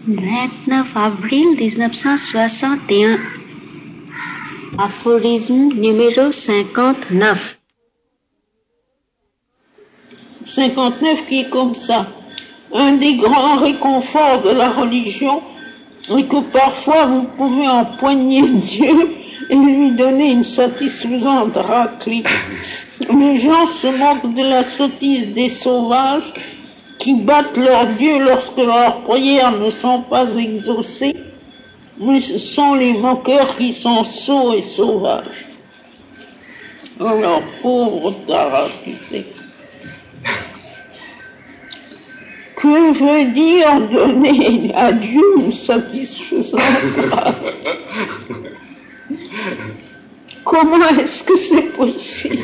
29 avril 1961. Aphorisme numéro 59. 59 qui est comme ça. Un des grands réconforts de la religion est que parfois vous pouvez empoigner Dieu et lui donner une satisfaisante raclée. Les gens se moquent de la sottise des sauvages qui battent leur Dieu lorsque leurs prières ne sont pas exaucées, mais ce sont les moqueurs qui sont sots et sauvages. Alors, pauvre Tara, tu sais. Que veut dire donner à Dieu une satisfaisante grâce? Comment est-ce que c'est possible?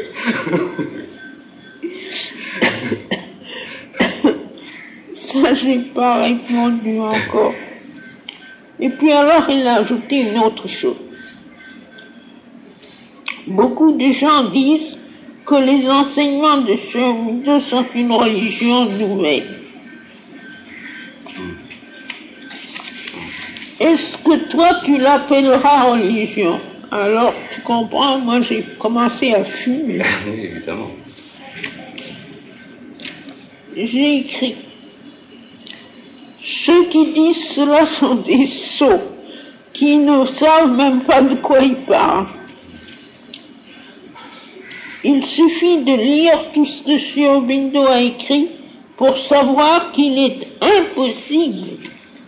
Ça, j'ai pas répondu encore. Et puis alors, il a ajouté une autre chose. Beaucoup de gens disent que les enseignements de Cheikh sont une religion nouvelle. Est-ce que toi, tu l'appelleras religion? Alors, tu comprends, moi, j'ai commencé à fumer. Oui, évidemment. J'ai écrit. Ceux qui disent cela sont des sots, qui ne savent même pas de quoi ils parlent. Il suffit de lire tout ce que Sri Aurobindo a écrit pour savoir qu'il est impossible,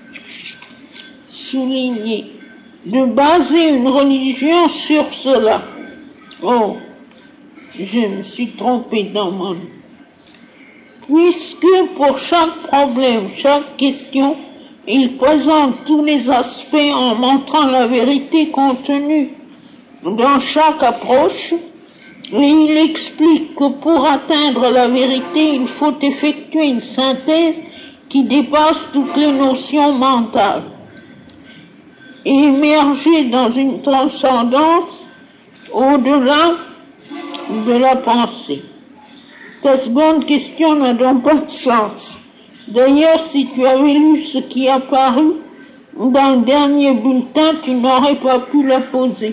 souligné, de baser une religion sur cela. Oh, je me suis trompé dans mon nom. Puisque pour chaque problème, chaque question, il présente tous les aspects en montrant la vérité contenue dans chaque approche, et il explique que pour atteindre la vérité, il faut effectuer une synthèse qui dépasse toutes les notions mentales et émerger dans une transcendance au-delà de la pensée. Ta seconde question n'a donc pas de sens. D'ailleurs, si tu avais lu ce qui est apparu dans le dernier bulletin, tu n'aurais pas pu la poser.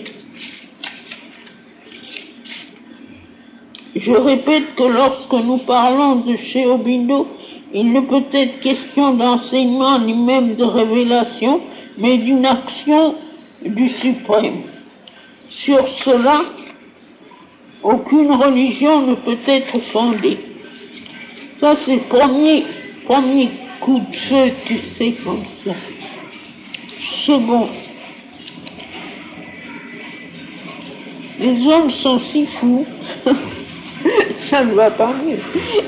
Je répète que lorsque nous parlons de Cheikh Aurobindo, il ne peut être question d'enseignement ni même de révélation, mais d'une action du suprême. Sur cela, aucune religion ne peut être fondée. Ça, c'est le premier coup de feu, tu sais, comme ça. Second, les hommes sont si fous, ça ne va pas mieux,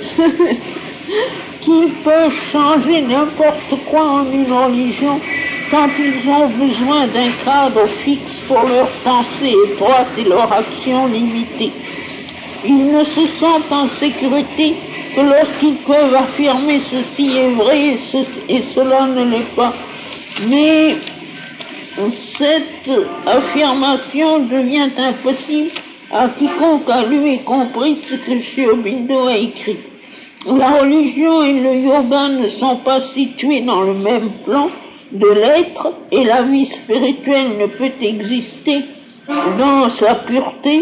qu'ils peuvent changer n'importe quoi en une religion quand ils ont besoin d'un cadre fixe pour leur pensée étroite et leur action limitée. Ils ne se sentent en sécurité que lorsqu'ils peuvent affirmer ceci est vrai et cela ne l'est pas. Mais cette affirmation devient impossible à quiconque a lu et compris ce que Cheikh Aurobindo a écrit. La religion et le yoga ne sont pas situés dans le même plan de l'être et la vie spirituelle ne peut exister dans sa pureté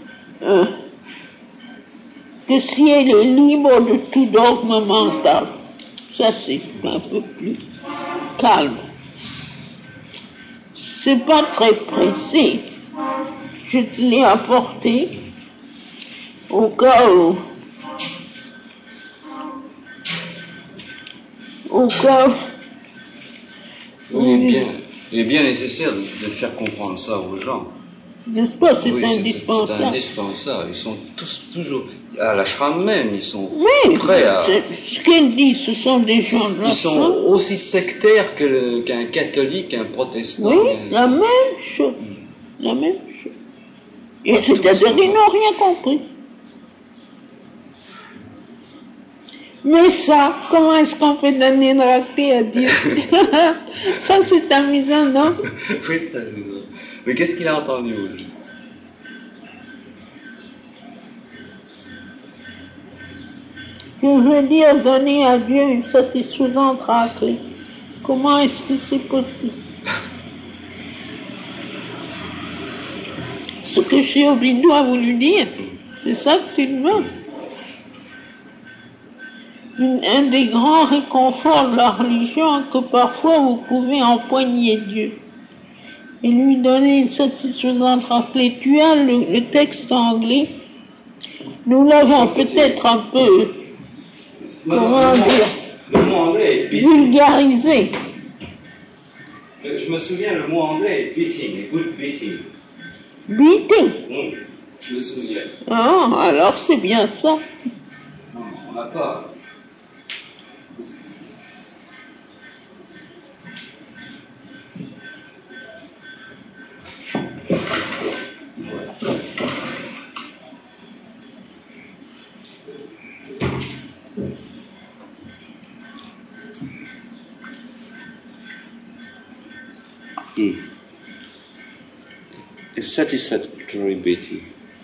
que si elle est libre de tout dogme mental. Ça, c'est un peu plus calme. C'est pas très pressé. Je te l'ai apporté au cas où. Il est bien nécessaire de faire comprendre ça aux gens. N'est-ce pas, c'est oui, indispensable. C'est indispensable. Ils sont tous toujours à l'ashram même, ils sont oui, prêts à. Ce qu'elle dit, ce sont des gens de l'ashram. Ils sont aussi sectaires qu'un catholique, un protestant. Oui, la même chose. La même chose. Et c'est-à-dire qu'ils n'ont rien compris. Mais ça, comment est-ce qu'on fait donner une raclée à Dieu? Ça, c'est amusant, non? Oui, c'est amusant. Mais qu'est-ce qu'il a entendu au juste? Je veux dire donner à Dieu une satisfaisante raclée. Comment est-ce que c'est possible? Ce que Cheikh Obidou a voulu dire, c'est ça que tu demandes. Un des grands réconforts de la religion, que parfois vous pouvez empoigner Dieu et lui donner une satisfaisante raflée. Tu as le texte anglais, nous l'avons peut-être un peu, comment dire, Le mot anglais est beating. vulgarisé. Je me souviens, le mot anglais est beating, good beating. Beating. Je me souviens. Ah, alors c'est bien ça. Non, on n'a pas. A satisfactory beating.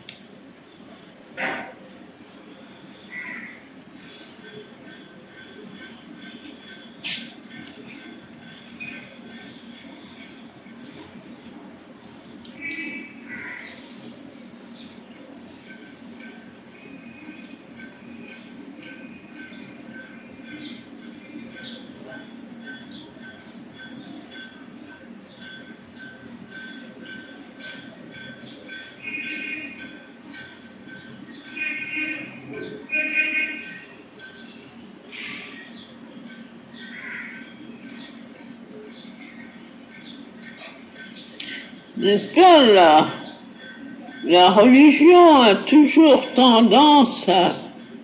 N'est-ce pas, la religion a toujours tendance à...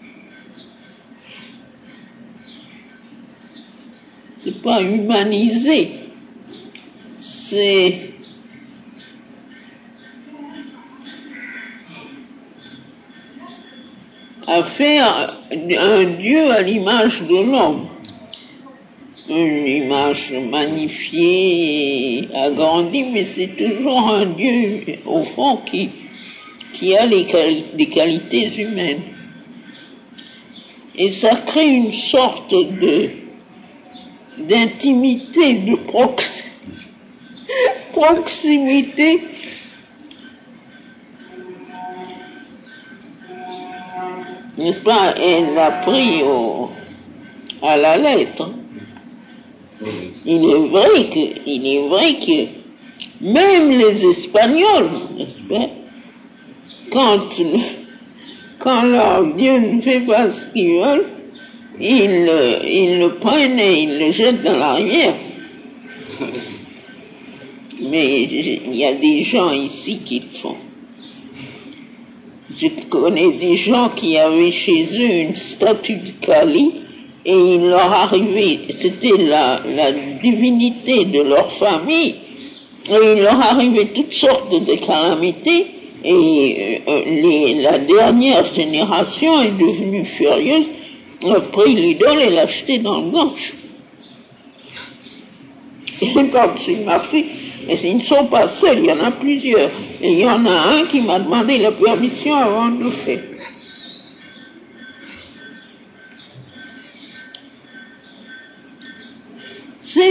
C'est pas humaniser, c'est... à faire un Dieu à l'image de l'homme. Une image magnifiée, agrandie, mais c'est toujours un Dieu, au fond, qui a des qualités humaines. Et ça crée une sorte d'intimité, de proximité. N'est-ce pas? Elle l'a pris à la lettre. Il est vrai que même les Espagnols, n'est-ce pas, quand leur Dieu ne fait pas ce qu'ils veulent, ils le prennent et ils le jettent dans la rivière. Mais il y a des gens ici qui le font. Je connais des gens qui avaient chez eux une statue de Kali, et il leur arrivait, c'était la divinité de leur famille, et il leur arrivait toutes sortes de calamités, et la dernière génération est devenue furieuse, a pris l'idole et l'a jetée dans le gange. Et quand c'est marché, et ils ne sont pas seuls, il y en a plusieurs, et il y en a un qui m'a demandé la permission avant de le faire. C'est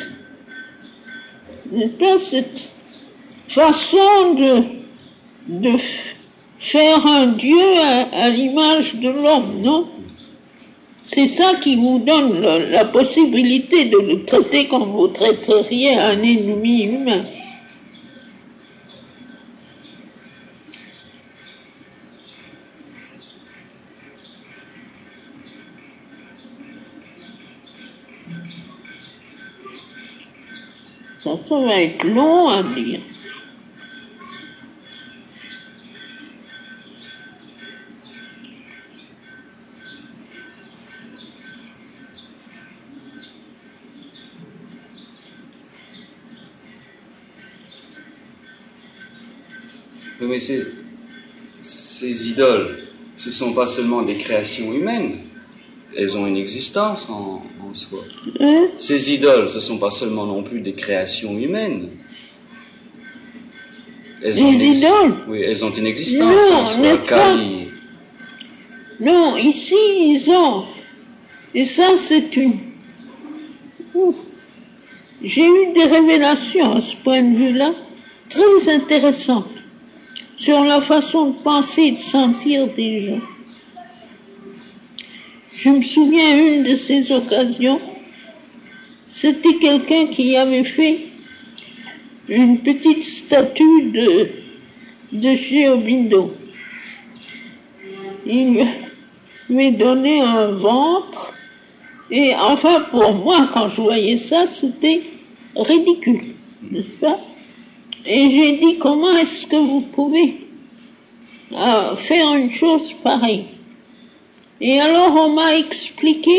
cette façon de faire un Dieu à l'image de l'homme, non? C'est ça qui vous donne la possibilité de le traiter comme vous traiteriez un ennemi humain. Ça va être long à dire. Mais ces idoles, ce ne sont pas seulement des créations humaines, elles ont une existence en soi. Ces idoles, ce ne sont pas seulement non plus des créations humaines. Les idoles? Oui, elles ont une existence en soi. Kali. Non, ici ils ont. Et ça c'est j'ai eu des révélations à ce point de vue-là très intéressantes sur la façon de penser et de sentir des gens. Je me souviens, une de ces occasions, c'était quelqu'un qui avait fait une petite statue de Sri Aurobindo. Il lui avait donné un ventre, et enfin pour moi, quand je voyais ça, c'était ridicule, n'est-ce pas? Et j'ai dit, comment est-ce que vous pouvez faire une chose pareille? Et alors on m'a expliqué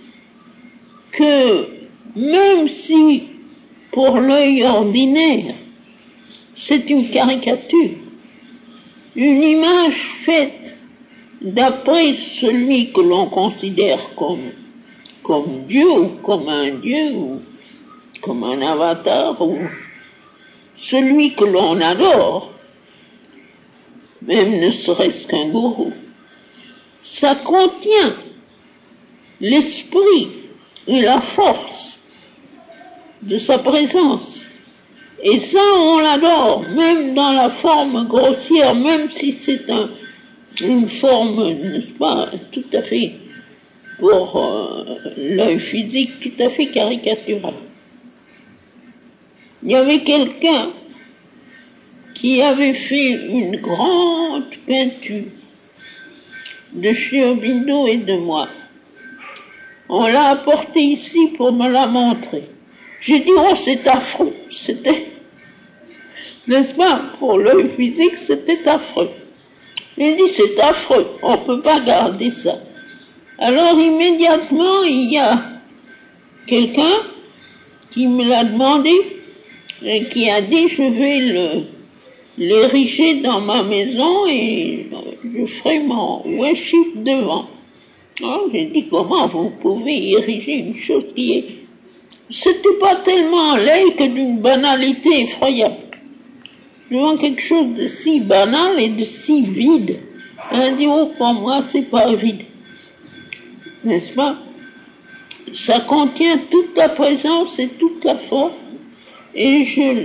que même si pour l'œil ordinaire c'est une caricature, une image faite d'après celui que l'on considère comme Dieu ou comme un Dieu ou comme un avatar ou celui que l'on adore, même ne serait-ce qu'un gourou, ça contient l'esprit et la force de sa présence. Et ça, on l'adore, même dans la forme grossière, même si c'est une forme, n'est-ce pas, tout à fait, pour l'œil physique, tout à fait caricatural. Il y avait quelqu'un qui avait fait une grande peinture de Sri Aurobindo et de moi. On l'a apporté ici pour me la montrer. J'ai dit, oh, c'est affreux. C'était, n'est-ce pas, pour l'œil physique, c'était affreux. J'ai dit, c'est affreux, on ne peut pas garder ça. Alors immédiatement, il y a quelqu'un qui me l'a demandé et qui a dit, je vais l'ériger dans ma maison et je ferai mon worship devant. Alors j'ai dit, comment vous pouvez ériger une chose qui est... C'était pas tellement laid que d'une banalité effroyable. Devant quelque chose de si banal et de si vide. Elle dit, oh, pour moi, c'est pas vide. N'est-ce pas? Ça contient toute la présence et toute la force. Et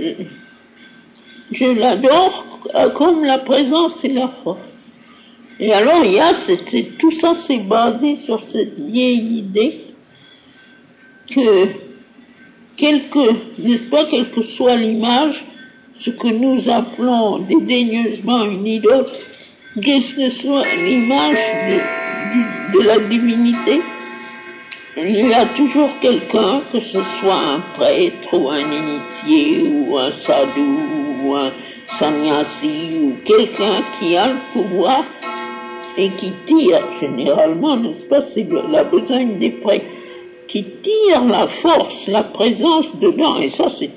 je l'adore comme la présence et la force. Et alors, il y a, tout ça, c'est basé sur cette vieille idée que, n'est-ce pas, quelle que soit l'image, ce que nous appelons dédaigneusement une idole, quelle que soit l'image de la divinité, il y a toujours quelqu'un, que ce soit un prêtre ou un initié ou un sadhu ou un sannyasi ou quelqu'un qui a le pouvoir et qui tire, généralement, n'est-ce pas, c'est la besogne des prêtres, qui tire la force, la présence dedans, et ça c'est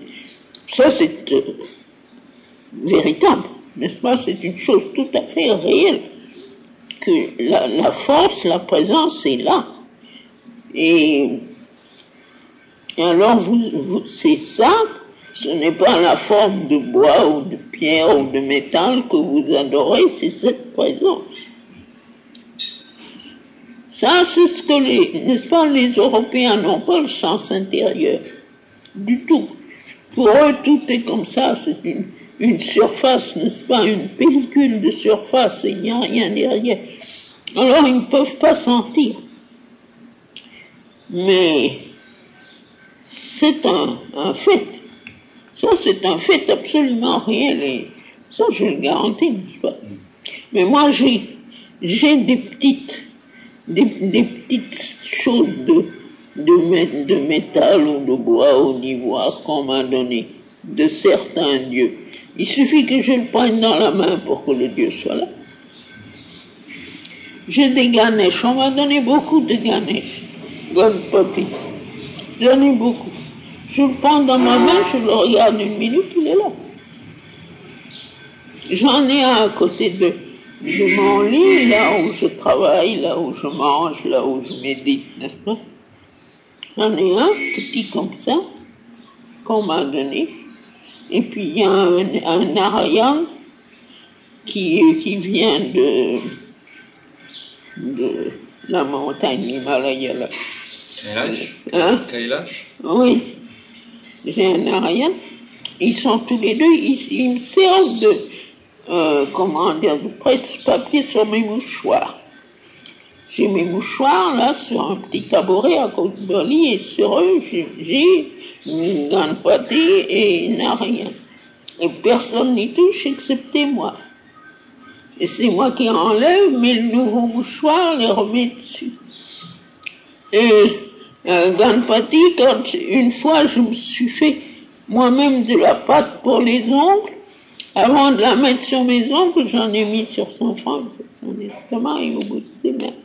véritable, n'est-ce pas, c'est une chose tout à fait réelle, que la force, la présence est là. Et alors, c'est ça, ce n'est pas la forme de bois ou de pierre ou de métal que vous adorez, c'est cette présence. Ça, c'est ce que n'est-ce pas, les Européens n'ont pas le sens intérieur, du tout. Pour eux, tout est comme ça, c'est une surface, n'est-ce pas, une pellicule de surface, et il n'y a rien derrière. Alors, ils ne peuvent pas sentir. Mais c'est un fait. Ça, c'est un fait absolument réel. Et ça, je le garantis, n'est-ce pas? Mais moi, j'ai des petites choses de métal ou de bois ou d'ivoire qu'on m'a donné de certains dieux. Il suffit que je le prenne dans la main pour que le dieu soit là. J'ai des ganèches. On m'a donné beaucoup de ganèches. Ganpati. J'en ai beaucoup. Je le prends dans ma main, je le regarde une minute, il est là. J'en ai un à côté de mon lit, là où je travaille, là où je mange, là où je médite, n'est-ce pas? J'en ai un petit comme ça, qu'on m'a donné. Et puis il y a un Narayan qui vient de la montagne Himalaya là. Kailash? Hein? Kailash? Oui. j'ai un Narayan, ils sont tous les deux, ils me servent de presse-papier sur mes mouchoirs. J'ai mes mouchoirs là sur un petit tabouret à côté de mon lit et sur eux j'ai une Ganpati et Narayan. Et personne n'y touche excepté moi. Et c'est moi qui enlève mes nouveaux mouchoirs, les remets dessus. Et Ganpati, quand une fois je me suis fait moi-même de la pâte pour les ongles, avant de la mettre sur mes ongles, j'en ai mis sur son front, sur son estomac et au bout de ses mains.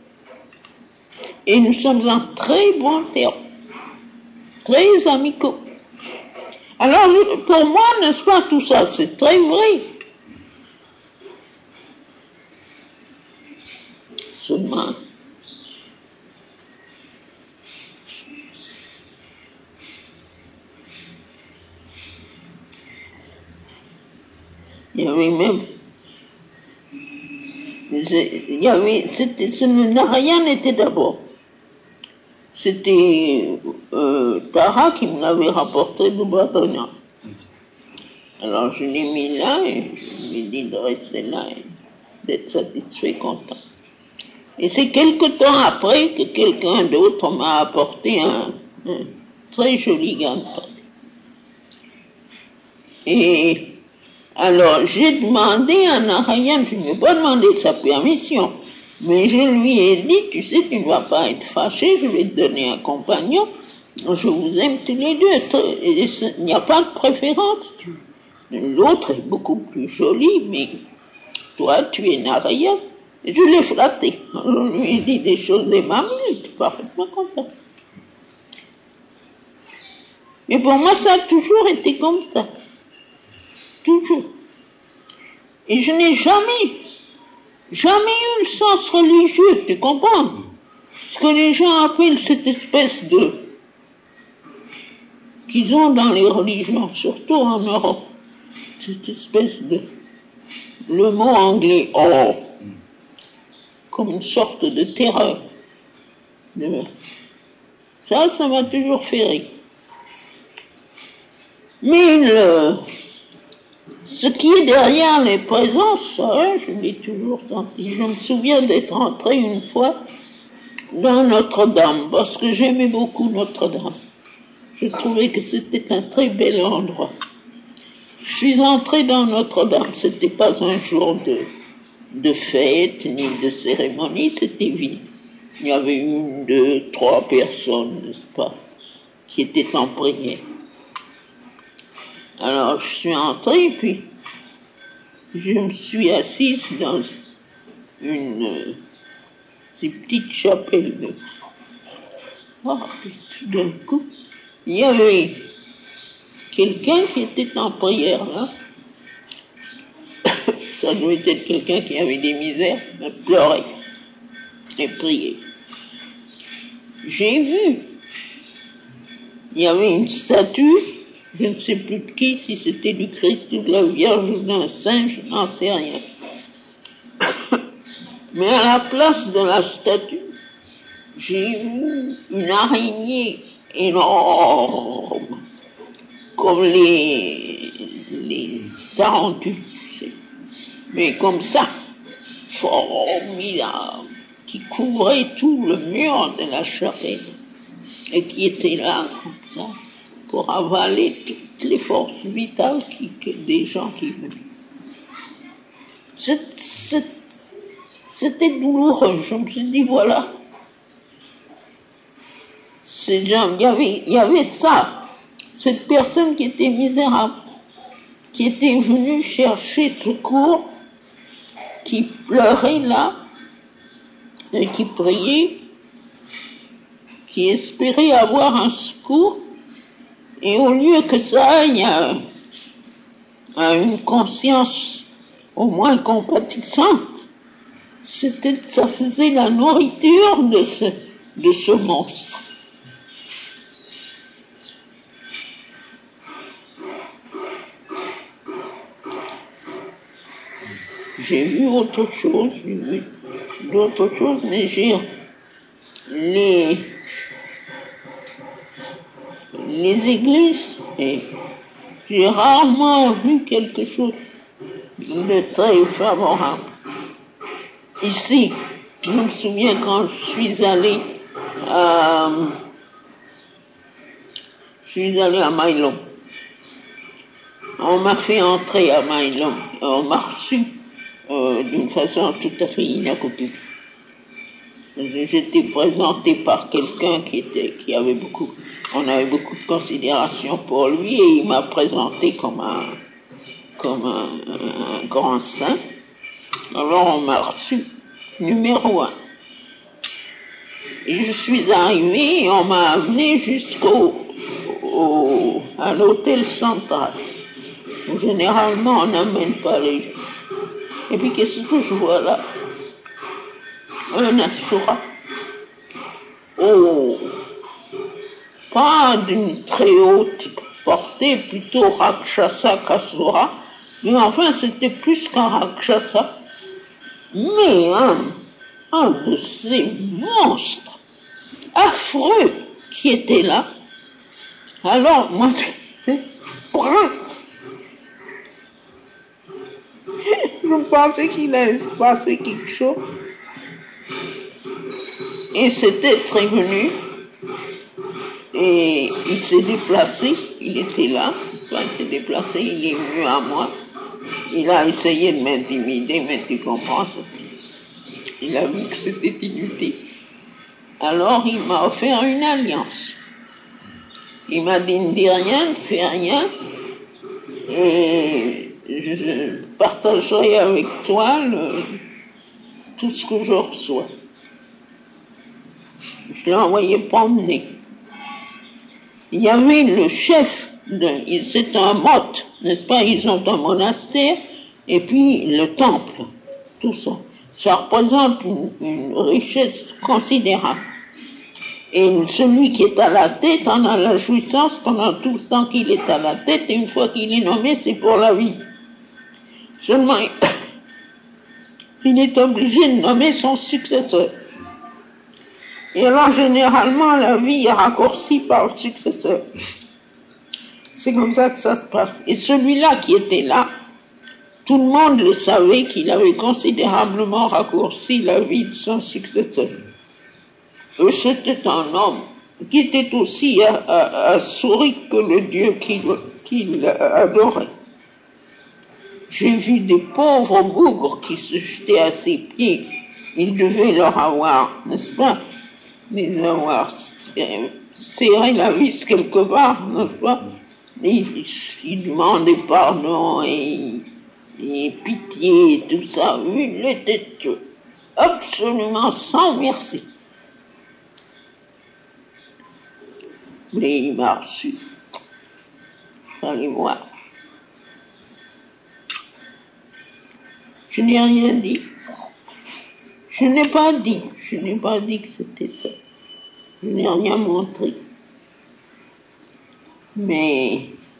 Et nous sommes en très bons termes, très amicaux. Alors, pour moi, n'est-ce pas, tout ça, c'est très vrai. Seulement, il y avait même, le Narayan était d'abord. C'était Tara qui me l'avait rapporté de Bradona. Alors je l'ai mis là et je lui ai dit de rester là et d'être satisfait, content. Et c'est quelque temps après que quelqu'un d'autre m'a apporté un très joli Ganpati. Et alors j'ai demandé à Narayan, je ne lui ai pas demandé sa permission, mais je lui ai dit, tu sais, tu ne vas pas être fâché, je vais te donner un compagnon, je vous aime tous les deux, il n'y a pas de préférence. L'autre est beaucoup plus joli, mais toi, tu es Narayan. Et je l'ai flatté. Je lui ai dit des choses aimables, il était parfaitement content. Mais pour moi, ça a toujours été comme ça. Toujours. Et je n'ai jamais eu le sens religieux, tu comprends? Ce que les gens appellent cette espèce qu'ils ont dans les religions, surtout en Europe, cette espèce le mot anglais, comme une sorte de terreur. Ça m'a toujours fait rire. Mais ce qui est derrière les présences, ça, je l'ai toujours senti. Je me souviens d'être entré une fois dans Notre-Dame, parce que j'aimais beaucoup Notre-Dame. Je trouvais que c'était un très bel endroit. Je suis entré dans Notre-Dame, c'était pas un jour de fête ni de cérémonie, c'était vide. Il y avait 1, 2, 3 personnes, n'est-ce pas, qui étaient en prière. Alors je suis entré, puis je me suis assise dans ces petites chapelles. Puis tout d'un coup, il y avait quelqu'un qui était en prière là. Ça devait être quelqu'un qui avait des misères, mais pleurait et priait. J'ai vu, il y avait une statue, je ne sais plus de qui, si c'était du Christ ou de la Vierge ou d'un saint, je n'en sais rien. Mais à la place de la statue, j'ai vu une araignée énorme, comme les tarentules, mais comme ça, formidable, qui couvrait tout le mur de la chapelle et qui était là comme ça pour avaler toutes les forces vitales des gens qui venaient. C'était douloureux. Je me suis dit, voilà, ces gens, il y avait ça, cette personne qui était misérable, qui était venue chercher secours, qui pleurait là, et qui priait, qui espérait avoir un secours, et au lieu que ça aille à une conscience au moins compatissante, ça faisait la nourriture de ce monstre. J'ai vu autre chose, d'autres choses, mais les églises Et j'ai rarement vu quelque chose de très favorable. Ici, je me souviens quand je suis allé à Maïlom. On m'a fait entrer à Maïlom. On m'a reçu d'une façon tout à fait inaccoutumée. J'étais présenté par quelqu'un qui avait on avait beaucoup de considération pour lui et il m'a présenté comme un grand saint. Alors on m'a reçu numéro 1. Et je suis arrivé et on m'a amené à l'hôtel central. Où généralement on n'amène pas les gens. Et puis qu'est-ce que je vois là? Un assura. Oh, pas d'une très haute portée, plutôt Rakshasa qu'Asura, mais enfin c'était plus qu'un Rakshasa, mais un de ces monstres affreux qui étaient là. Alors moi, je pensais qu'il allait se passer quelque chose. Et c'était très venu, et il s'est déplacé, il était là, il s'est déplacé, il est venu à moi, il a essayé de m'intimider, mais tu comprends, il a vu que c'était inutile. Alors il m'a offert une alliance. Il m'a dit ne dis rien, ne fais rien, et je partagerai avec toi tout ce que je reçois. Je l'ai envoyé promener. Il y avait le chef, c'est un motte, n'est-ce pas? Ils ont un monastère, et puis le temple, tout ça. Ça représente une richesse considérable. Et celui qui est à la tête en a la jouissance pendant tout le temps qu'il est à la tête, et une fois qu'il est nommé, c'est pour la vie. Seulement, il est obligé de nommer son successeur. Et alors, généralement, la vie est raccourcie par le successeur. C'est comme ça que ça se passe. Et celui-là qui était là, tout le monde le savait qu'il avait considérablement raccourci la vie de son successeur. Et c'était un homme qui était aussi assourique que le Dieu qu'il adorait. J'ai vu des pauvres bougres qui se jetaient à ses pieds. Il devait leur avoir, n'est-ce pas, les avoir serré la vis quelque part, n'est-ce pas? Il demandait pardon et pitié et tout ça. Il était absolument sans merci. Mais il m'a reçu. Il fallait voir. Je n'ai rien dit. Je n'ai pas dit que c'était ça. Je n'ai rien montré. Mais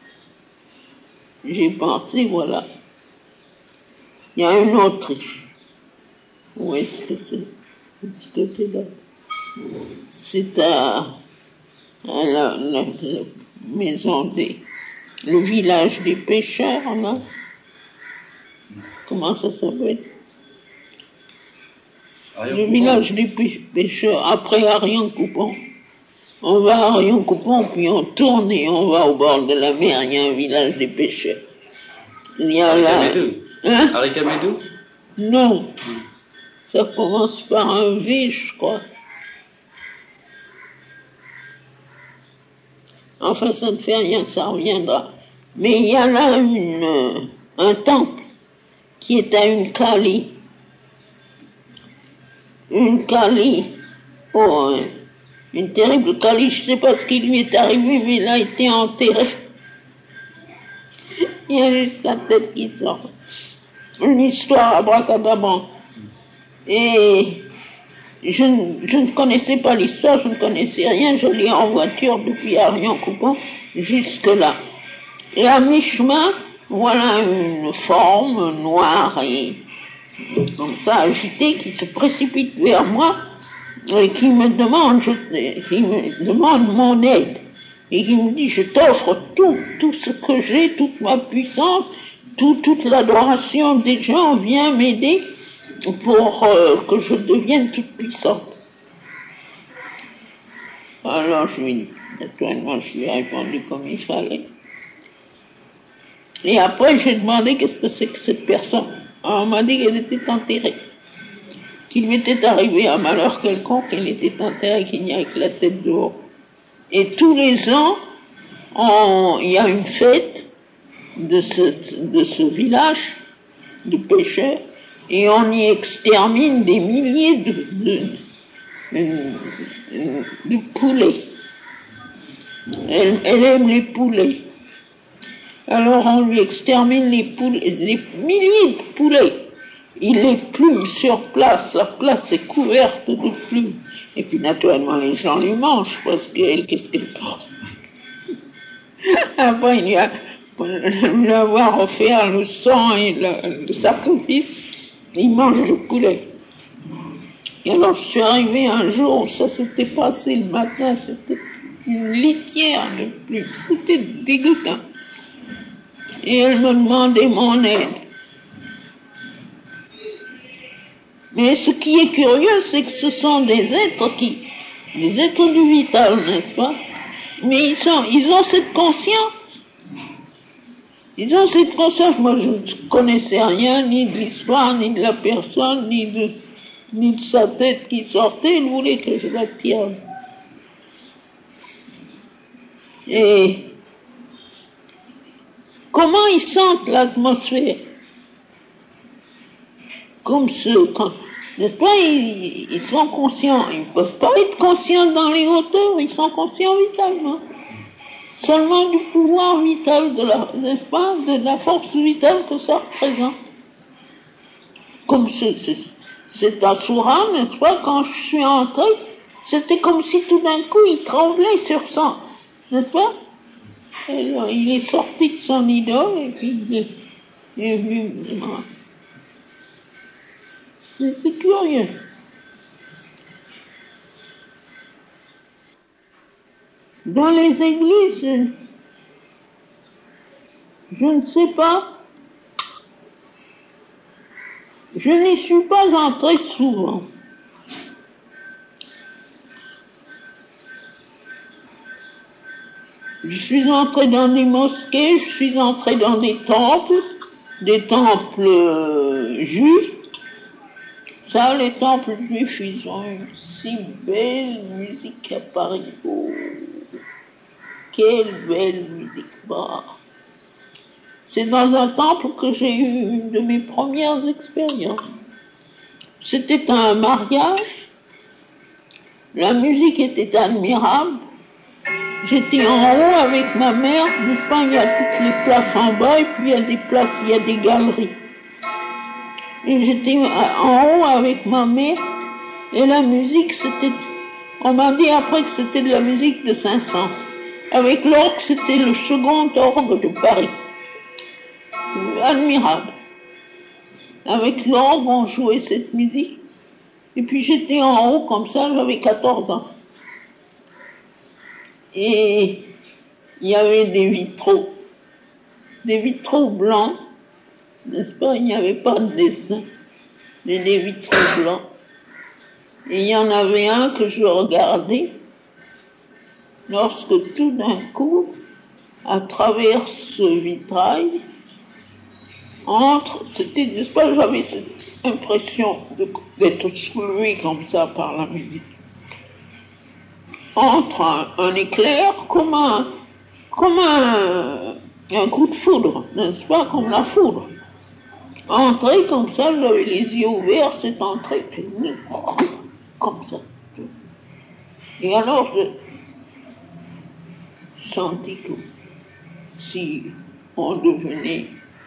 j'ai pensé, voilà, il y a un Autriche. Où est-ce que c'est? De ce côté-là. C'est à la maison le village des pêcheurs, là. Comment ça s'appelle? Le village des pêcheurs, après Arion-Coupon. On va à Arion-Coupon, puis on tourne et on va au bord de la mer, il y a un village des pêcheurs. Il y a là... Hein? Aricamédou? Non. Ça commence par un V, je crois. Enfin, ça ne fait rien, ça reviendra. Mais il y a là un temple qui est à une Kali. Une Kali. Oh, une terrible Kali. Je ne sais pas ce qui lui est arrivé, mais il a été enterré. Il y a juste sa tête qui sort. Une histoire abracadabra. Et je ne connaissais pas l'histoire, je ne connaissais rien, je l'ai en voiture depuis Arion-Coupon jusque-là. Et à mi-chemin, voilà une forme noire et comme ça agitée qui se précipite vers moi et qui me demande mon aide. et qui me dit, je t'offre tout ce que j'ai, toute ma puissance, toute l'adoration des gens, viens m'aider pour que je devienne toute puissante. Alors naturellement, je lui ai répondu comme il fallait. Et après, j'ai demandé qu'est-ce que c'est que cette personne. Alors, on m'a dit qu'elle était enterrée. Qu'il lui était arrivé un malheur quelconque, qu'elle était enterrée, qu'il n'y a avec la tête dehors. Et tous les ans, il y a une fête de ce village de pêcheurs, et on y extermine des milliers de poulets. Elle aime les poulets. Alors on lui extermine les milliers de poulets. Il les plume sur place, la place est couverte de plumes. Et puis naturellement les gens les mangent parce qu'elle, qu'est-ce qu'elle pense? Après il lui avoir offert le sang et le sacrifice, il mange le poulet. Et alors je suis arrivée un jour, ça s'était passé le matin, c'était une litière de plumes, c'était dégoûtant. Et elle me demandait mon aide. Mais ce qui est curieux, c'est que ce sont des êtres du vital, n'est-ce pas? Mais ils ont cette conscience. Ils ont cette conscience. Moi, je ne connaissais rien, ni de l'histoire, ni de la personne, ni de sa tête qui sortait. Elle voulait que je la tienne. Et comment ils sentent l'atmosphère? Comme n'est-ce pas, ils sont conscients. Ils ne peuvent pas être conscients dans les hauteurs, ils sont conscients vitalement. Seulement du pouvoir vital n'est-ce pas, de la force vitale que ça représente. Comme cet Asura, n'est-ce pas, quand je suis entrée, c'était comme si tout d'un coup il tremblait sur son, n'est-ce pas? Alors, il est sorti de son idole et puis il est venu me demander. Mais c'est curieux. Dans les églises, je ne sais pas, je n'y suis pas entrée souvent. Je suis entrée dans des mosquées, je suis entrée dans des temples juifs. Ça, les temples juifs, ils ont une si belle musique à Paris. Oh, quelle belle musique. Bah. C'est dans un temple que j'ai eu une de mes premières expériences. C'était un mariage. La musique était admirable. J'étais en haut avec ma mère. N'est-ce pas, il y a toutes les places en bas et puis il y a des places, il y a des galeries. Et j'étais en haut avec ma mère, et la musique, on m'a dit après que c'était de la musique de Saint-Saëns. Avec l'orgue, c'était le second orgue de Paris. Admirable. Avec l'orgue, on jouait cette musique. Et puis j'étais en haut comme ça, j'avais 14 ans. Et il y avait des vitraux blancs. N'est-ce pas, il n'y avait pas de dessin, mais des vitraux blancs. Et il y en avait un que je regardais, lorsque tout d'un coup, à travers ce vitrail, c'était, n'est-ce pas, j'avais cette impression d'être soulevé comme ça par la musique. Entre un éclair comme un coup de foudre, n'est-ce pas, comme la foudre. Entrer comme ça, j'avais les yeux ouverts, c'est entré, comme ça. Et alors, je sentis que si on devenait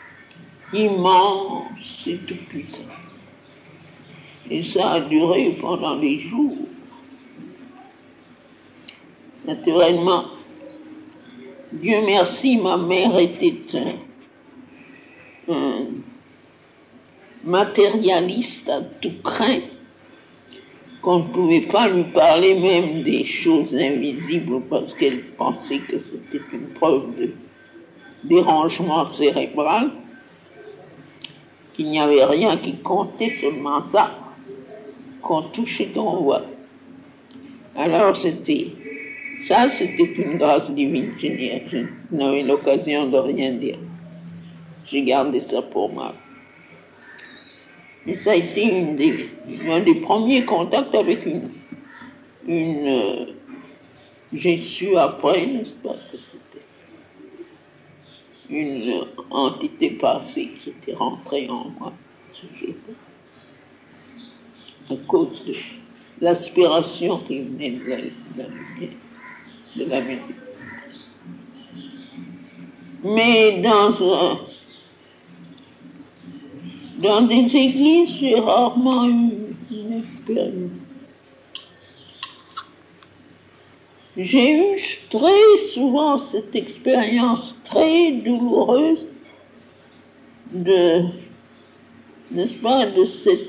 immense et tout puissant. Et ça a duré pendant des jours. Naturellement, Dieu merci, ma mère était matérialiste à tout craint. qu'on ne pouvait pas lui parler même des choses invisibles parce qu'elle pensait que c'était une preuve de dérangement cérébral, qu'il n'y avait rien qui comptait, seulement ça, qu'on touche et qu'on voit. Alors c'était une grâce divine, je n'avais l'occasion de rien dire. J'ai gardé ça pour moi. Et ça a été un des premiers contacts avec j'ai su après, n'est-ce pas, que c'était une entité passée qui était rentrée en moi, ce jour-là, à cause de l'aspiration qui venait de la musique. Mais dans des églises, j'ai rarement eu une expérience. J'ai eu très souvent cette expérience très douloureuse n'est-ce pas, de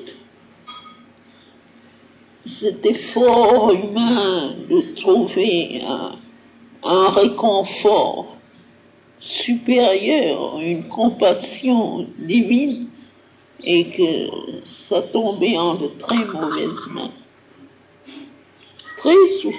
cet effort humain de trouver un réconfort supérieur, une compassion divine, et que ça tombait en de très mauvaises mains. Très souvent.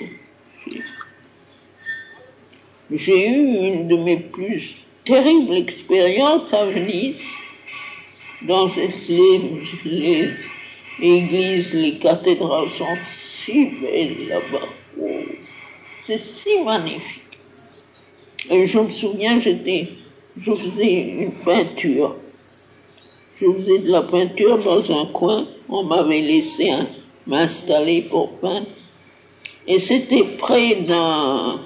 J'ai eu une de mes plus terribles expériences à Venise, dans les églises, les cathédrales sont si belles là-bas. Oh, c'est si magnifique. Et je me souviens, je faisais une peinture. Je faisais de la peinture dans un coin. On m'avait laissé m'installer pour peindre. Et c'était près d'un...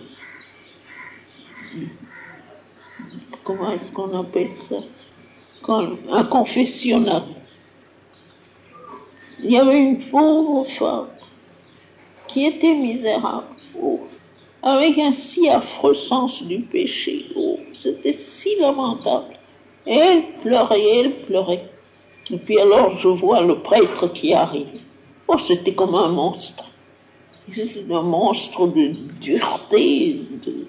Comment est-ce qu'on appelle ça? Un confessionnal. Il y avait une pauvre femme qui était misérable, avec un si affreux sens du péché. C'était si lamentable. Et elle pleurait. Et puis alors je vois le prêtre qui arrive. C'était comme un monstre. C'est un monstre de dureté.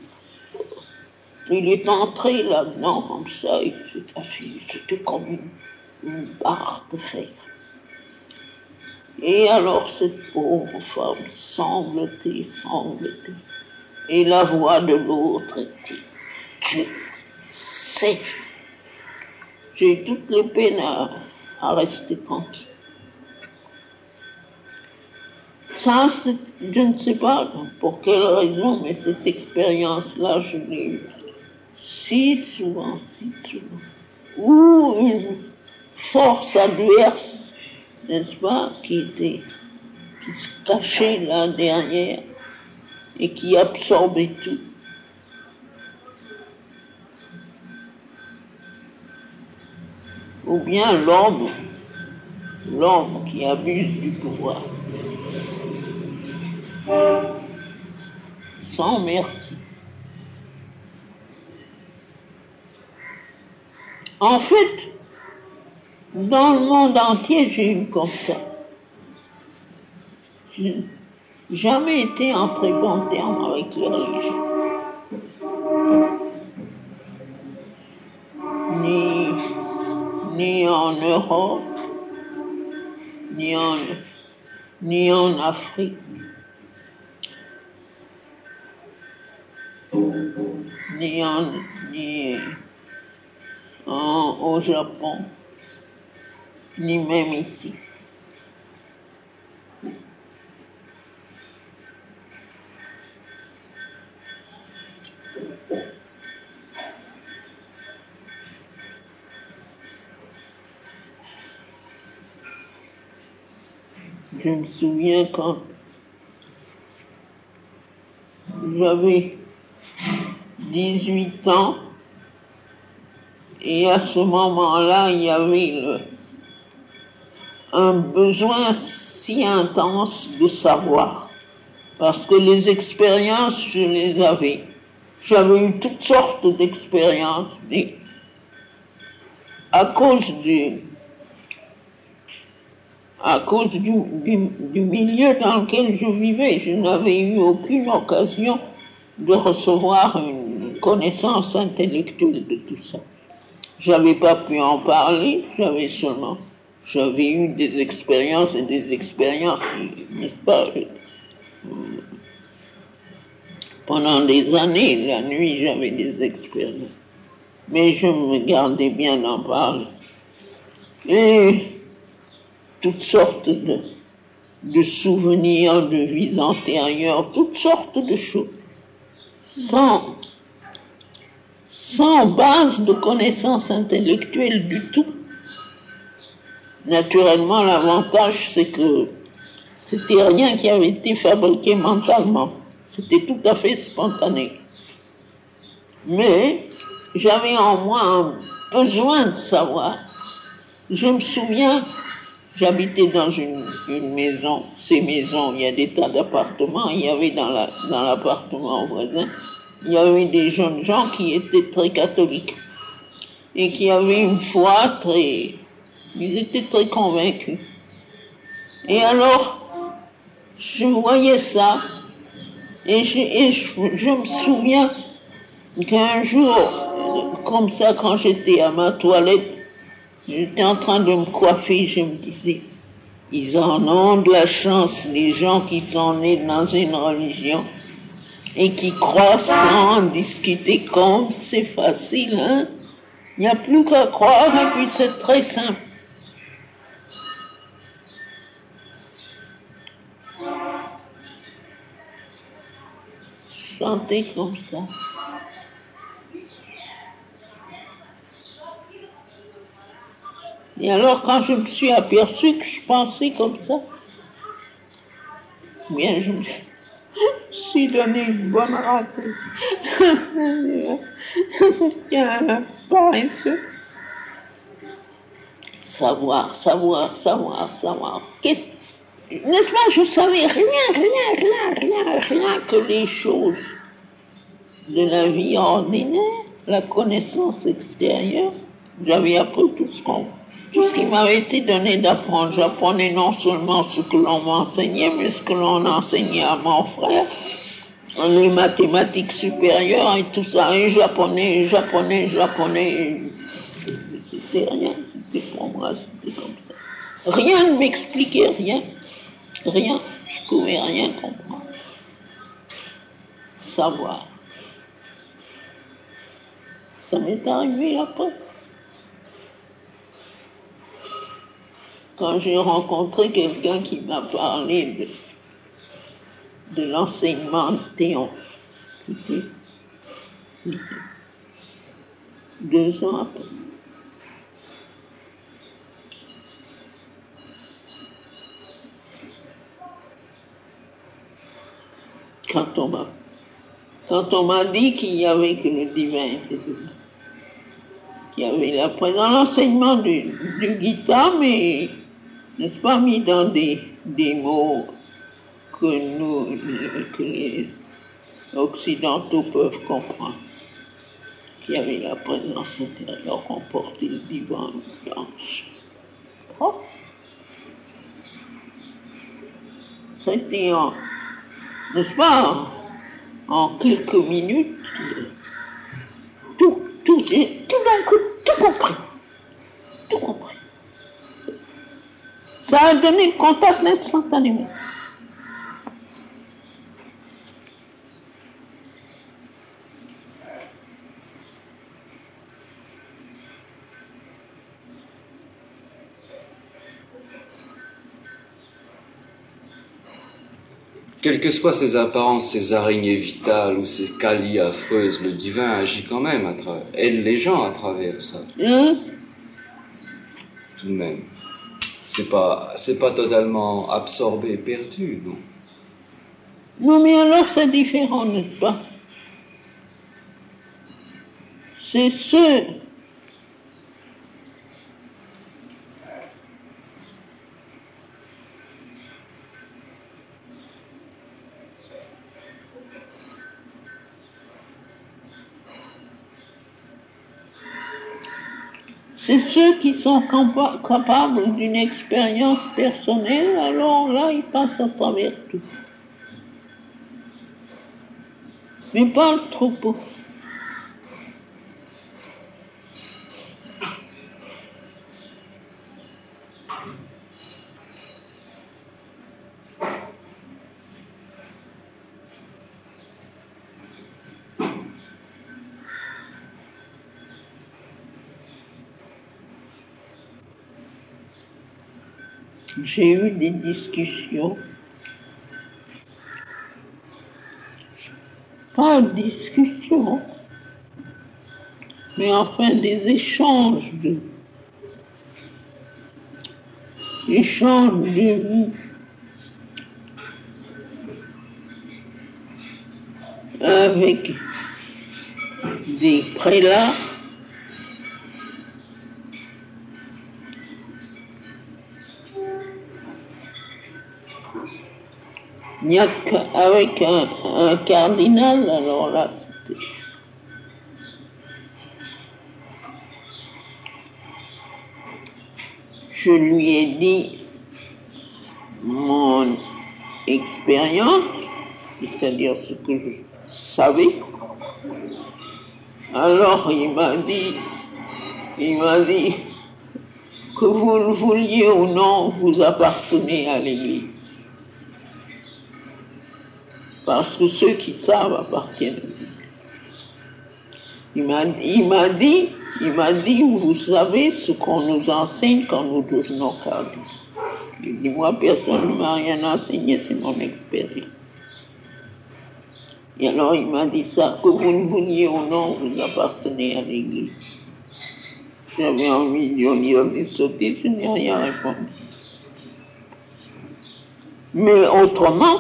Il est entré là-dedans comme ça, et c'était comme une barre de fer. Et alors cette pauvre femme sanglotait. Et la voix de l'autre était sèche. J'ai eu toutes les peines à rester tranquille. Ça, je ne sais pas pour quelle raison, mais cette expérience-là, je l'ai eue si souvent. Ou une force adverse, n'est-ce pas, qui se cachait là derrière et qui absorbait tout. Ou bien l'homme qui abuse du pouvoir. Sans merci. En fait, dans le monde entier, j'ai eu comme ça. Je n'ai jamais été en très bon terme avec les religions. Ni en Europe, ni en Afrique, ni au Japon, ni même ici. Je me souviens quand j'avais 18 ans, et à ce moment-là, il y avait un besoin si intense de savoir, parce que les expériences, je les avais. J'avais eu toutes sortes d'expériences, mais à cause à cause du milieu dans lequel je vivais. Je n'avais eu aucune occasion de recevoir une connaissance intellectuelle de tout ça. J'avais pas pu en parler, j'avais eu des expériences et des expériences, n'est-ce pas, pendant des années, la nuit, j'avais des expériences. Mais je me gardais bien d'en parler. Et toutes sortes de souvenirs de vies antérieures, toutes sortes de choses, sans base de connaissances intellectuelles du tout. Naturellement, l'avantage, c'est que c'était rien qui avait été fabriqué mentalement. C'était tout à fait spontané. Mais j'avais en moi un besoin de savoir. Je me souviens, j'habitais dans une maison. Ces maisons, il y a des tas d'appartements. Il y avait dans l'appartement voisin, il y avait des jeunes gens qui étaient très catholiques et qui avaient une foi ils étaient très convaincus. Et alors, je voyais ça et je me souviens qu'un jour, comme ça, quand j'étais à ma toilette, j'étais en train de me coiffer, je me disais, ils en ont de la chance, les gens qui sont nés dans une religion et qui croient sans en discuter comme c'est facile, hein. Il n'y a plus qu'à croire et puis c'est très simple. Je sentais comme ça. Et alors, quand je me suis aperçu que je pensais comme ça, bien, je me suis donné une bonne raclée. Savoir. N'est-ce pas, je savais rien que les choses de la vie ordinaire, la connaissance extérieure. J'avais appris tout ce qui m'avait été donné d'apprendre. J'apprenais non seulement ce que l'on m'enseignait, mais ce que l'on enseignait à mon frère, les mathématiques supérieures et tout ça, et japonais. C'était rien, c'était pour moi, c'était comme ça. Rien ne m'expliquait rien, je pouvais rien comprendre. Savoir. Ça m'est arrivé après. Quand j'ai rencontré quelqu'un qui m'a parlé de l'enseignement Théon, c'était 2 ans après. Quand on m'a dit qu'il y avait que le divin était dedans, qu'il y avait la présence, l'enseignement du Gita, mais n'est-ce pas mis dans des mots que les occidentaux peuvent comprendre, qu'il y avait la présence intérieure, qu'on portait le divin blanche. Oh. C'était n'est-ce pas, en quelques minutes, tout d'un coup, tout compris. Ça a donné le contact instantanément. Quelles que soient ces apparences, ces araignées vitales ou ces calis affreuses, le divin agit quand même aide les gens à travers ça. Tout de même. C'est pas totalement absorbé, perdu, non? Non, mais alors c'est différent, n'est-ce pas? C'est C'est ceux qui sont capables d'une expérience personnelle, alors là, ils passent à travers tout. Mais pas le troupeau. J'ai eu des discussions, pas de discussions, mais enfin des échanges de vie avec des prélats avec un cardinal, alors là, c'était... Je lui ai dit mon expérience, c'est-à-dire ce que je savais. Alors il m'a dit que vous le vouliez ou non, vous appartenez à l'Église. Parce que ceux qui savent appartiennent à l'Église. Il m'a dit, vous savez ce qu'on nous enseigne quand nous devenons cardinaux. Il dit, moi, personne ne m'a rien enseigné, c'est mon expérience. Et alors il m'a dit ça, que vous le vouliez ou non, vous appartenez à l'Église. J'avais envie de dire des sottises, je n'ai rien répondu. Mais autrement,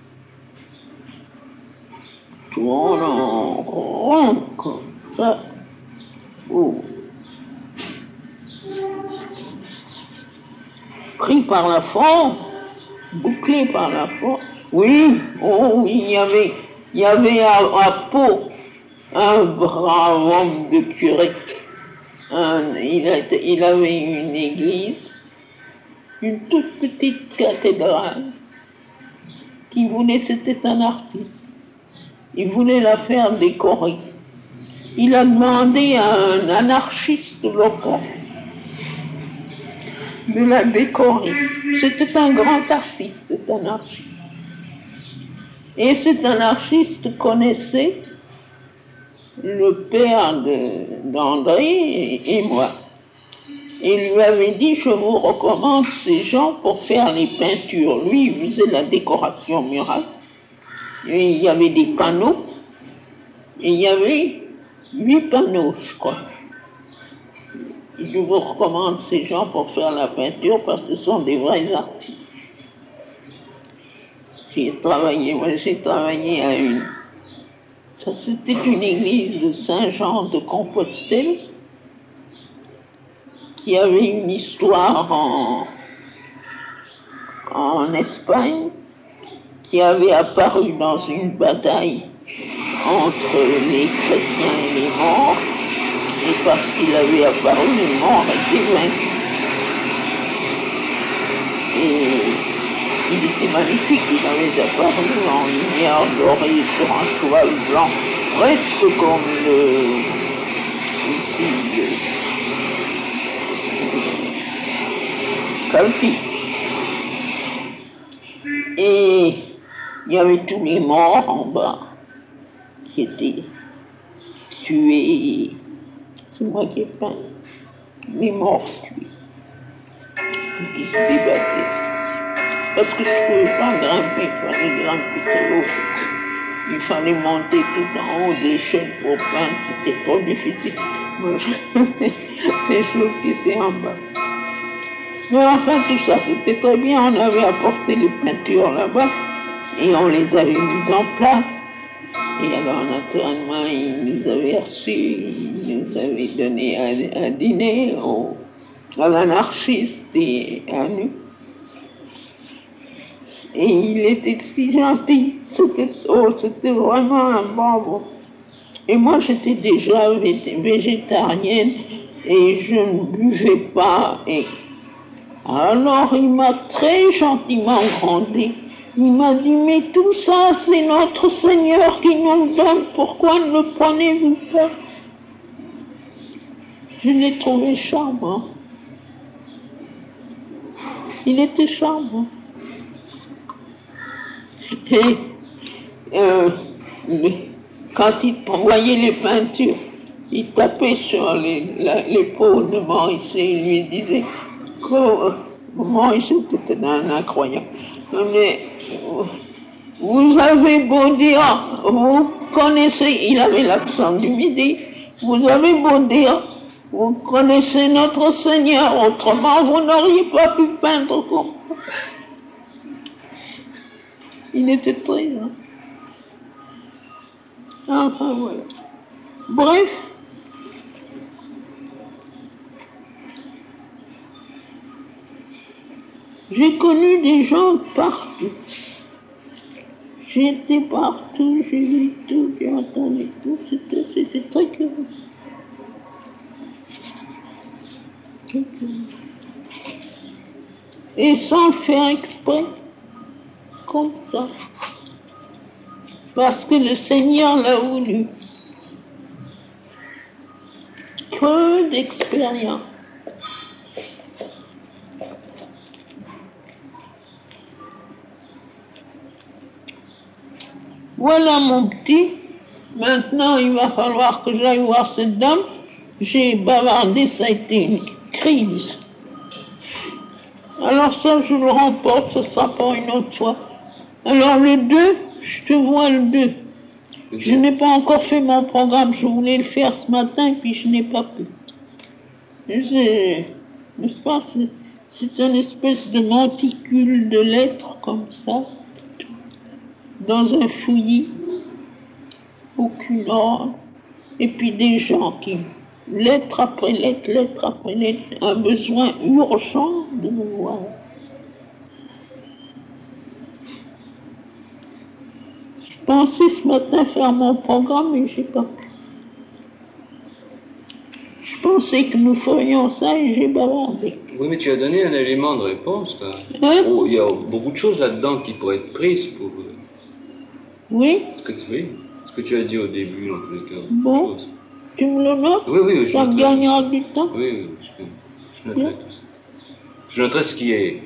tourne en rond comme ça. Oh. Pris par la force, bouclé par la force. Oui, oh oui, il y avait à Pau un brave homme de curé. Il avait une église, une toute petite cathédrale, qui voulait, c'était un artiste. Il voulait la faire décorer. Il a demandé à un anarchiste local de la décorer. C'était un grand artiste, cet anarchiste. Et cet anarchiste connaissait le père d'André et moi. Et lui avait dit, je vous recommande ces gens pour faire les peintures. Lui, il faisait la décoration murale. Et il y avait des panneaux. Et il y avait 8 panneaux, je crois. Je vous recommande ces gens pour faire la peinture parce que ce sont des vrais artistes. J'ai travaillé à une... Ça, c'était une église de Saint-Jean de Compostelle qui avait une histoire en Espagne, qui avait apparu dans une bataille entre les chrétiens et les morts, et parce qu'il avait apparu, les morts étaient vaincus. Et il était magnifique, il avait apparu en lumière dorée sur un cheval blanc, presque comme Calpi. Et il y avait tous les morts en bas qui étaient tués. C'est moi qui ai peint. Les morts tués. Et qui se débattaient. Parce que je ne pouvais pas grimper, il fallait grimper très haut. Il fallait monter tout en haut des chaînes pour peindre, c'était trop difficile. Moi, je faisais des choses qui étaient en bas. Mais enfin, tout ça, c'était très bien. On avait apporté les peintures là-bas et on les avait mises en place. Et alors, naturellement, ils nous avaient reçus, ils nous avaient donné un dîner à l'anarchiste et à nous. Et il était si gentil, c'était vraiment un bravo. Et moi, j'étais déjà végétarienne et je ne buvais pas. Et alors il m'a très gentiment grondé. Il m'a dit, mais tout ça, c'est notre Seigneur qui nous le donne, pourquoi ne le prenez-vous pas? Je l'ai trouvé charmant. Il était charmant. Et quand il voyait les peintures, il tapait sur l'épaule de Maurice et il lui disait que Maurice était un incroyable. Mais vous avez beau dire, vous connaissez, il avait l'accent du Midi, vous avez beau dire, vous connaissez notre Seigneur, autrement vous n'auriez pas pu peindre comme ça. Il était très... Enfin voilà. Bref. J'ai connu des gens partout. J'étais partout, j'ai vu tout, j'ai entendu tout, c'était très curieux. Et sans le faire exprès, comme ça. Parce que le Seigneur l'a voulu. Que d'expérience. Voilà mon petit. Maintenant, il va falloir que j'aille voir cette dame. J'ai bavardé, ça a été une crise. Alors ça, je le remporte, ce sera pour une autre fois. Alors le 2, je te vois le 2. Je n'ai pas encore fait mon programme, je voulais le faire ce matin, puis je n'ai pas pu. N'est-ce pas, c'est une espèce de monticule de lettres comme ça, dans un fouillis, aucun ordre, et puis des gens qui, lettre après lettre, un besoin urgent de me voir. Je pensais ce matin faire mon programme, mais j'ai pas pu. Je pensais que nous ferions ça et j'ai bavardé. Oui, mais tu as donné un élément de réponse, là. Hein? Il y a beaucoup de choses là-dedans qui pourraient être prises pour... Oui? Ce que tu as dit au début, en tous les cas. Bon. Choses. Tu me le notes? Oui, ça me gagnera du temps? Oui, je noterai tout ça. Je noterai ce qui est...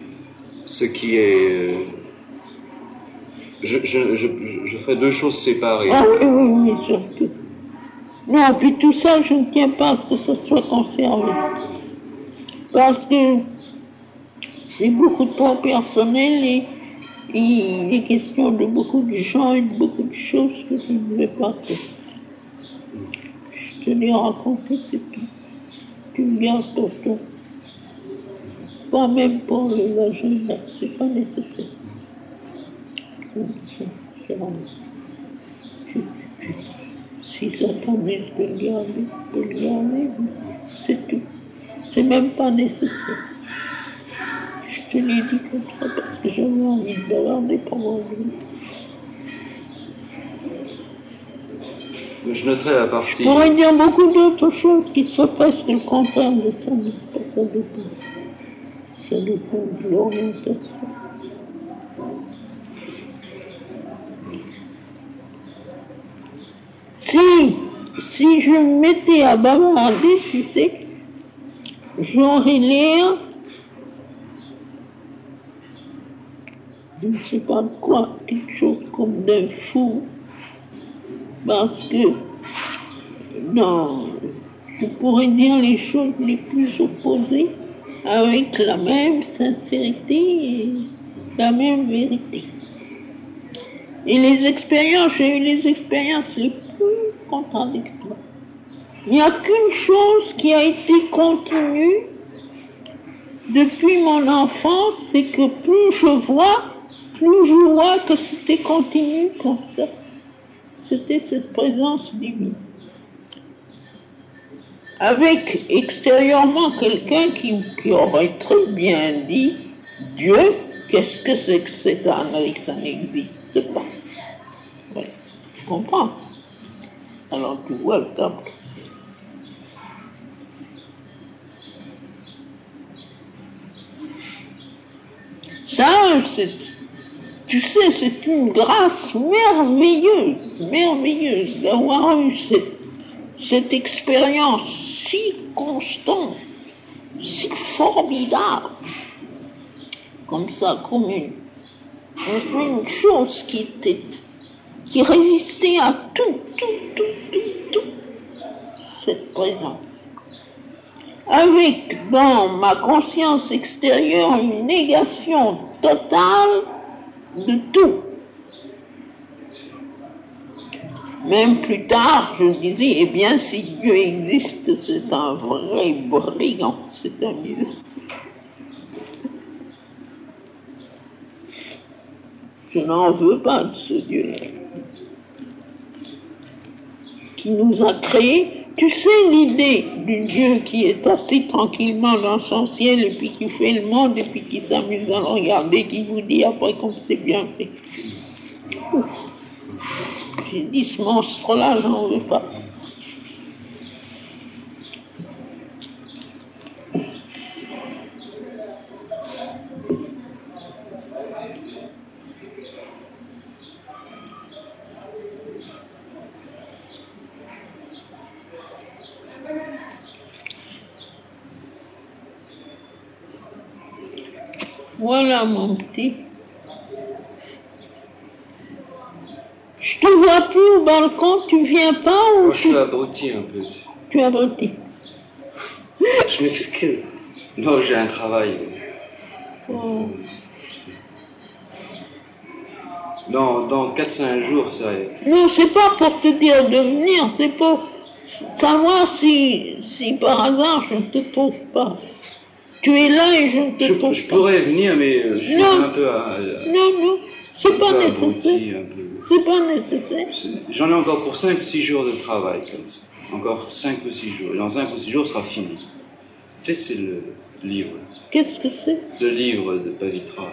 Je ferai deux choses séparées. Ah oui, surtout. Non, puis tout ça, je ne tiens pas à ce que ça soit conservé. Parce que c'est beaucoup trop personnel et il est question de beaucoup de gens et de beaucoup de choses que je ne vais pas faire. Je te l'ai raconté, c'est tout. Tu me gardes pour toi. Pas même pour l'agenda, c'est pas nécessaire. Si ça t'amuse de le garder, c'est tout. C'est même pas nécessaire. Je te l'ai dit comme ça parce que j'avais envie de bavarder pendant lui. Je noterai la partie... Je pourrais dire beaucoup d'autres choses qui sont presque le contraire de ça, mais ça dépend. Ça dépend de l'orientation. Si je me mettais à bavarder, tu sais, j'aurais l'air, je ne sais pas de quoi, quelque chose comme d'un fou, parce que, non, je pourrais dire les choses les plus opposées avec la même sincérité et la même vérité. Et j'ai eu les expériences les plus contradictoires. Il n'y a qu'une chose qui a été continue depuis mon enfance, c'est que plus je vois que c'était continu comme ça. C'était cette présence divine. Avec extérieurement quelqu'un qui aurait très bien dit Dieu, qu'est-ce que c'est que cette ânerie, ça n'existe pas. Ouais, tu comprends? Alors tu vois le tableau. Ça, tu sais, c'est une grâce merveilleuse d'avoir eu cette expérience si constante, si formidable, comme ça, comme une chose qui résistait à tout, cette présence. Avec, dans ma conscience extérieure, une négation totale de tout. Même plus tard, je disais, eh bien, si Dieu existe, c'est un vrai brigand, c'est un misère. Je n'en veux pas de ce Dieu-là, qui nous a créés. Tu sais l'idée du Dieu qui est assis tranquillement dans son ciel et puis qui fait le monde et puis qui s'amuse à le regarder, qui vous dit après comme c'est bien fait. Ouf. J'ai dit ce monstre-là, j'en veux pas. Voilà mon petit. Je te vois plus au balcon, tu viens pas ou Moi, je suis abruti un peu. Tu es abruti. Je m'excuse. Non, j'ai un travail. Oh. Dans 4-5 jours, ça est. Non, c'est pas pour te dire de venir, c'est pour savoir si par hasard je ne te trouve pas. Tu es là et je ne te trouve pas. Je pourrais venir, mais je suis un peu Non, c'est pas nécessaire. C'est pas nécessaire. J'en ai encore pour 5-6 jours de travail, comme ça. Encore 5 ou 6 jours. Et dans 5 ou 6 jours, ce sera fini. Tu sais, c'est le livre. Qu'est-ce que c'est? Le livre de Pavitra.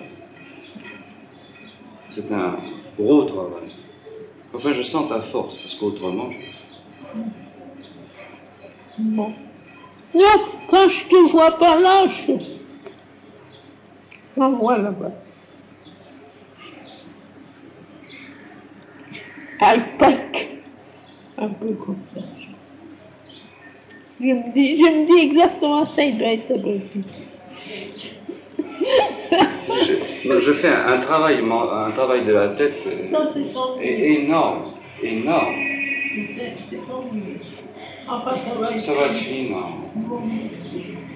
C'est un gros travail. Enfin, je sens ta force, parce qu'autrement... Bon. Non, quand je te vois pas là, je vois là-bas. Alpaque. Un peu comme ça. Je me dis exactement ça, il doit être abruti. Je fais un travail de la tête énorme. C'est formidable. Enfin, Ça va être fini, non.